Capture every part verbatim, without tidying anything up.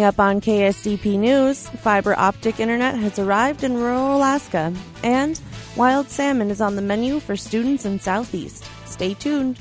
up on K S D P News, fiber optic internet has arrived in rural Alaska, and wild salmon is on the menu for students in Southeast. Stay tuned.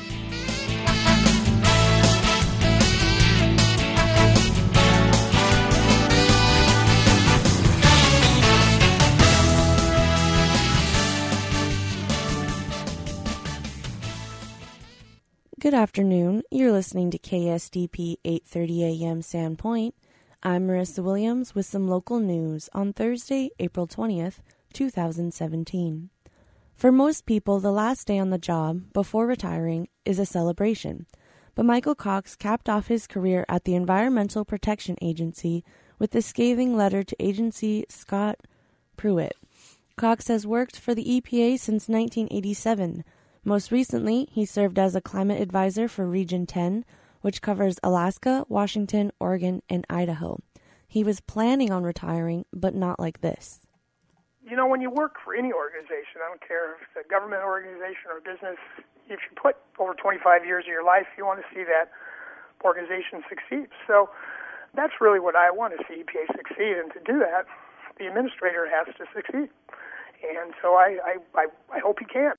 Good afternoon. You're listening to K S D P eight thirty A M Sandpoint. I'm Marissa Williams with some local news on Thursday, April twentieth, twenty seventeen. For most people, the last day on the job before retiring is a celebration. But Michael Cox capped off his career at the Environmental Protection Agency with a scathing letter to agency Scott Pruitt. Cox has worked for the E P A since nineteen eighty-seven. Most recently, he served as a climate advisor for Region ten, which covers Alaska, Washington, Oregon, and Idaho. He was planning on retiring, but not like this. You know, when you work for any organization, I don't care if it's a government organization or business, if you put over twenty-five years of your life, you want to see that organization succeed. So that's really what I want to see E P A succeed, and to do that, the administrator has to succeed. And so I, I, I, I hope he can.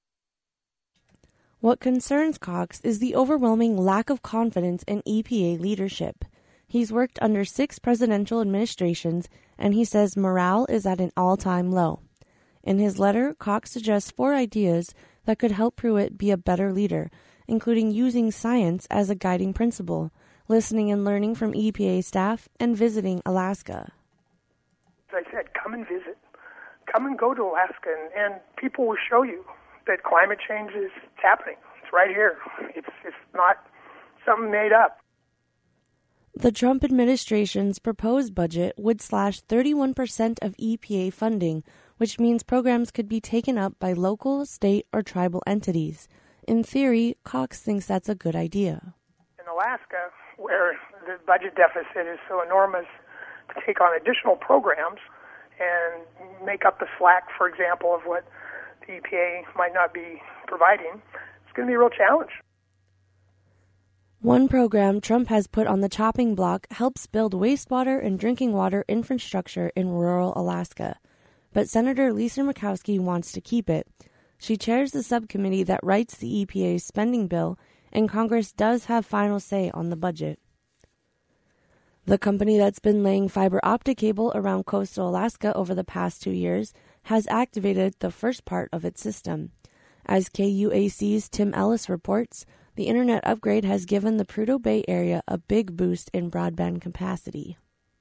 What concerns Cox is the overwhelming lack of confidence in E P A leadership. He's worked under six presidential administrations, and he says morale is at an all-time low. In his letter, Cox suggests four ideas that could help Pruitt be a better leader, including using science as a guiding principle, listening and learning from E P A staff, and visiting Alaska. As I said, come and visit. Come and go to Alaska, and, and people will show you that climate change is happening. It's right here. It's it's not something made up. The Trump administration's proposed budget would slash thirty-one percent of E P A funding, which means programs could be taken up by local, state, or tribal entities. In theory, Cox thinks that's a good idea. In Alaska, where the budget deficit is so enormous, to take on additional programs and make up the slack, for example, of what the E P A might not be providing, it's going to be a real challenge. One program Trump has put on the chopping block helps build wastewater and drinking water infrastructure in rural Alaska. But Senator Lisa Murkowski wants to keep it. She chairs the subcommittee that writes the E P A's spending bill, and Congress does have final say on the budget. The company that's been laying fiber optic cable around coastal Alaska over the past two years has activated the first part of its system. As K U A C's Tim Ellis reports, the internet upgrade has given the Prudhoe Bay area a big boost in broadband capacity.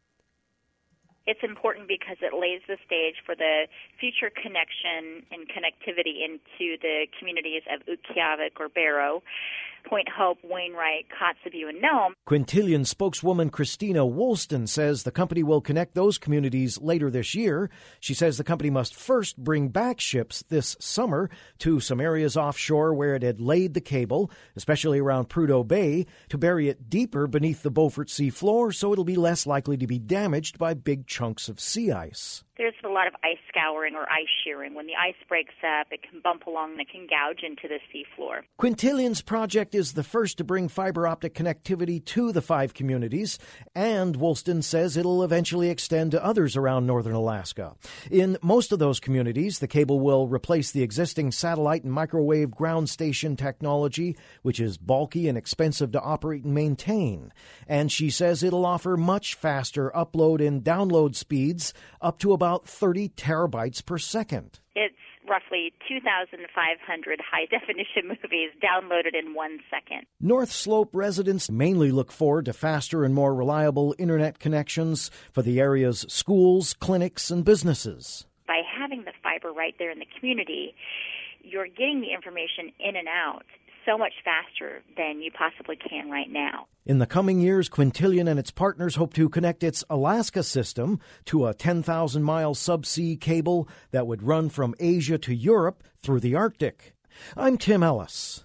It's important because it lays the stage for the future connection and connectivity into the communities of Utqiagvik or Barrow, Point Hope, Wainwright, Kotzebue, and Nome. Quintillion spokeswoman Christina Woolston says the company will connect those communities later this year. She says the company must first bring back ships this summer to some areas offshore where it had laid the cable, especially around Prudhoe Bay, to bury it deeper beneath the Beaufort Sea floor so it'll be less likely to be damaged by big chunks of sea ice. There's a lot of ice scouring or ice shearing. When the ice breaks up, it can bump along and it can gouge into the seafloor. Quintillion's project is the first to bring fiber optic connectivity to the five communities, and Woolston says it'll eventually extend to others around northern Alaska. In most of those communities, the cable will replace the existing satellite and microwave ground station technology, which is bulky and expensive to operate and maintain. And she says it'll offer much faster upload and download speeds, up to about about thirty terabytes per second. It's roughly two thousand five hundred high-definition movies downloaded in one second. North Slope residents mainly look forward to faster and more reliable internet connections for the area's schools, clinics, and businesses. By having the fiber right there in the community, you're getting the information in and out so much faster than you possibly can right now. In the coming years, Quintillion and its partners hope to connect its Alaska system to a ten thousand mile subsea cable that would run from Asia to Europe through the Arctic. I'm Tim Ellis.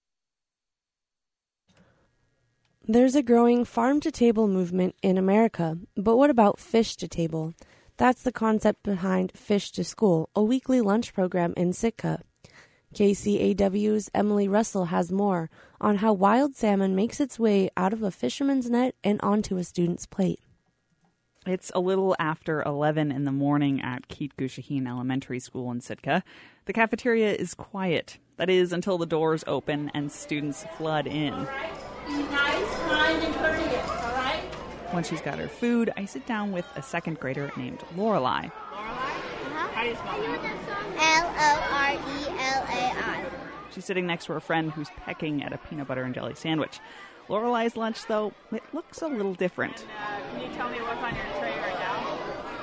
There's a growing farm-to-table movement in America, but what about fish-to-table? That's the concept behind Fish to School, a weekly lunch program in Sitka. K C A W's Emily Russell has more on how wild salmon makes its way out of a fisherman's net and onto a student's plate. It's a little after eleven in the morning at Keet Gushaheen Elementary School in Sitka. The cafeteria is quiet. That is, until the doors open and students flood in. All right. Be nice, kind, and courteous, all right? Once she's got her food, I sit down with a second grader named Lorelei. Lorelei? Uh-huh. How do you spell that? L O R E L A I. She's sitting next to her friend who's pecking at a peanut butter and jelly sandwich. Lorelei's lunch, though, it looks a little different. And, uh, can you tell me what's on your tray right now?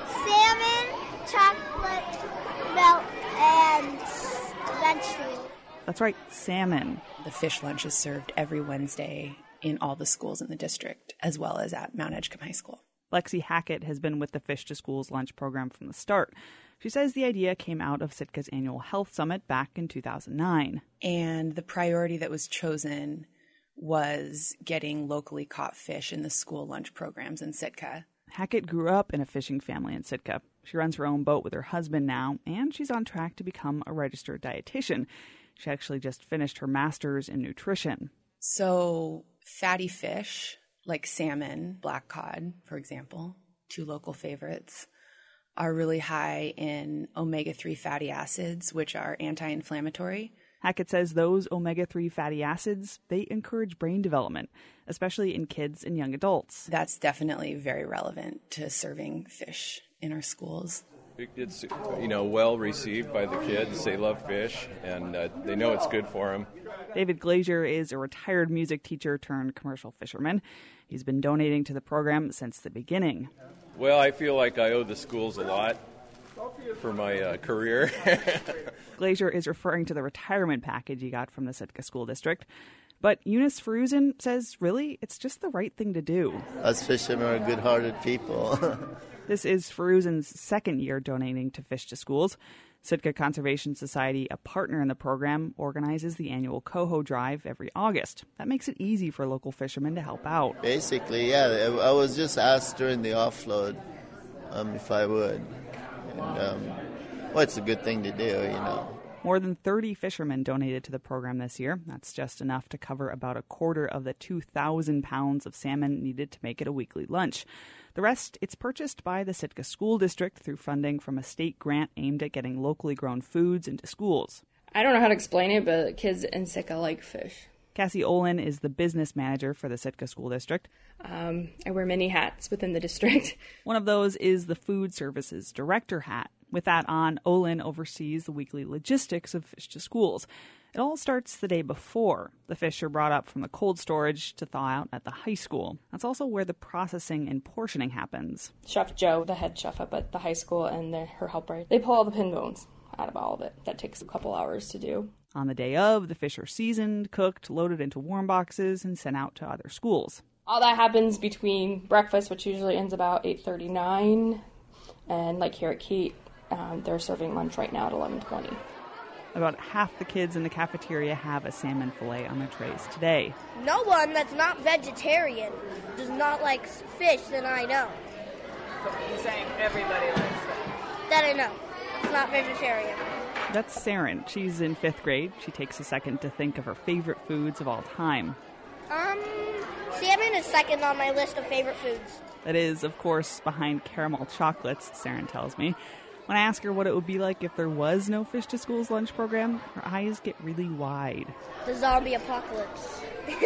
Salmon, chocolate, milk, and vegetables. That's right, salmon. The fish lunch is served every Wednesday in all the schools in the district, as well as at Mount Edgecombe High School. Lexi Hackett has been with the Fish to Schools lunch program from the start. She says the idea came out of Sitka's annual health summit back in two thousand nine. And the priority that was chosen was getting locally caught fish in the school lunch programs in Sitka. Hackett grew up in a fishing family in Sitka. She runs her own boat with her husband now, and she's on track to become a registered dietitian. She actually just finished her master's in nutrition. So fatty fish, like salmon, black cod, for example, two local favorites, are really high in omega three fatty acids, which are anti-inflammatory. Hackett says those omega three fatty acids, they encourage brain development, especially in kids and young adults. That's definitely very relevant to serving fish in our schools. It's, you know, well received by the kids. They love fish, and uh, they know it's good for them. David Glazier is a retired music teacher turned commercial fisherman. He's been donating to the program since the beginning. Well, I feel like I owe the schools a lot for my uh, career. Glazier is referring to the retirement package he got from the Sitka School District. But Eunice Feruzin says, really, it's just the right thing to do. Us fishermen are good-hearted people. This is Feruzin's second year donating to Fish to Schools. Sitka Conservation Society, a partner in the program, organizes the annual Coho Drive every August. That makes it easy for local fishermen to help out. Basically, yeah, I was just asked during the offload um, if I would. And, um, well, it's a good thing to do, you know. More than thirty fishermen donated to the program this year. That's just enough to cover about a quarter of the two thousand pounds of salmon needed to make it a weekly lunch. The rest, it's purchased by the Sitka School District through funding from a state grant aimed at getting locally grown foods into schools. I don't know how to explain it, but kids in Sitka like fish. Cassie Olin is the business manager for the Sitka School District. Um, I wear many hats within the district. One of those is the Food Services Director hat. With that on, Olin oversees the weekly logistics of Fish to Schools. It all starts the day before. The fish are brought up from the cold storage to thaw out at the high school. That's also where the processing and portioning happens. Chef Joe, the head chef up at the high school, and the, her helper, they pull all the pin bones out of all of it. That takes a couple hours to do. On the day of, the fish are seasoned, cooked, loaded into warm boxes, and sent out to other schools. All that happens between breakfast, which usually ends about eight thirty, nine, and like here at Keet, um, they're serving lunch right now at eleven twenty. About half the kids in the cafeteria have a salmon fillet on their trays today. No one that's not vegetarian does not like fish that I know. So you're saying everybody likes fish? That I know. It's not vegetarian. That's Saren. She's in fifth grade. She takes a second to think of her favorite foods of all time. Um, salmon is second on my list of favorite foods. That is, of course, behind caramel chocolates, Saren tells me. When I ask her what it would be like if there was no Fish to Schools lunch program, her eyes get really wide. The zombie apocalypse.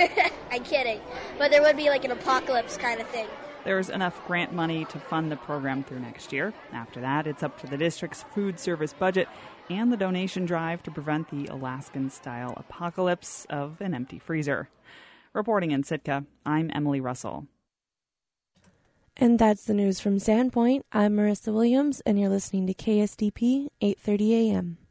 I'm kidding. But there would be like an apocalypse kind of thing. There's enough grant money to fund the program through next year. After that, it's up to the district's food service budget and the donation drive to prevent the Alaskan-style apocalypse of an empty freezer. Reporting in Sitka, I'm Emily Russell. And that's the news from Sandpoint. I'm Marissa Williams, and you're listening to K S D P eight thirty A M.